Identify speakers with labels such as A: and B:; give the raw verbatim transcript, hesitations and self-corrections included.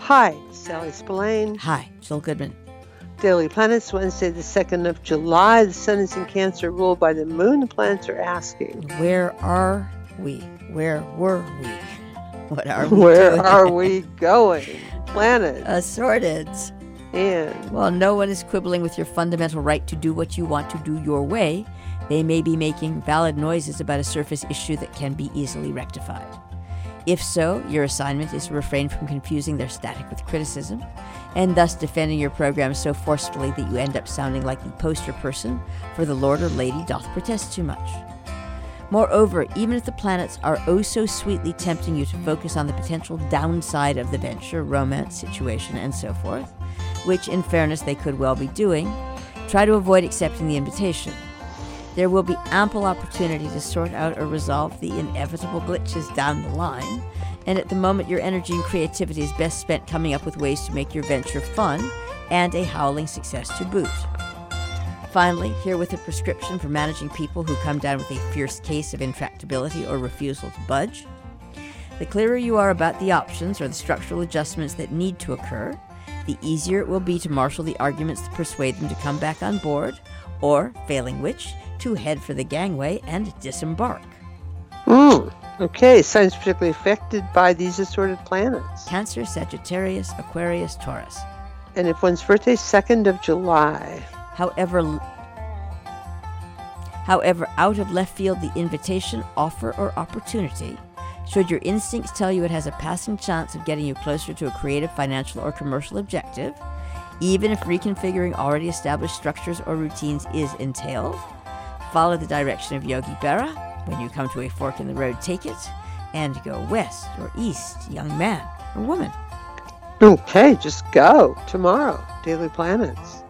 A: Hi, Sally Spillane.
B: Hi, Jill Goodman.
A: Daily Planets, Wednesday the second of July. The sun is in Cancer, ruled by the moon. The planets are asking,
B: where are we? Where were we? What are we
A: Where
B: doing?
A: are we going? Planets.
B: Assorted.
A: And
B: while no one is quibbling with your fundamental right to do what you want to do your way, they may be making valid noises about a surface issue that can be easily rectified. If so, your assignment is to refrain from confusing their static with criticism, and thus defending your program so forcefully that you end up sounding like the poster person for the lord or lady doth protest too much. Moreover, even if the planets are oh so sweetly tempting you to focus on the potential downside of the venture, romance, situation, and so forth, which in fairness they could well be doing, try to avoid accepting the invitation. There will be ample opportunity to sort out or resolve the inevitable glitches down the line, and at the moment your energy and creativity is best spent coming up with ways to make your venture fun and a howling success to boot. Finally, here with a prescription for managing people who come down with a fierce case of intractability or refusal to budge. The clearer you are about the options or the structural adjustments that need to occur, the easier it will be to marshal the arguments to persuade them to come back on board, or, failing which, to head for the gangway and disembark.
A: Mm, okay, signs particularly affected by these assorted planets.
B: Cancer, Sagittarius, Aquarius, Taurus.
A: And if one's birthday is second of July.
B: However, however, out of left field the invitation, offer, or opportunity, should your instincts tell you it has a passing chance of getting you closer to a creative, financial, or commercial objective, even if reconfiguring already established structures or routines is entailed, follow the direction of Yogi Berra. When you come to a fork in the road, take it, and go west or east, young man or woman.
A: Okay, just go. Tomorrow, Daily Planets.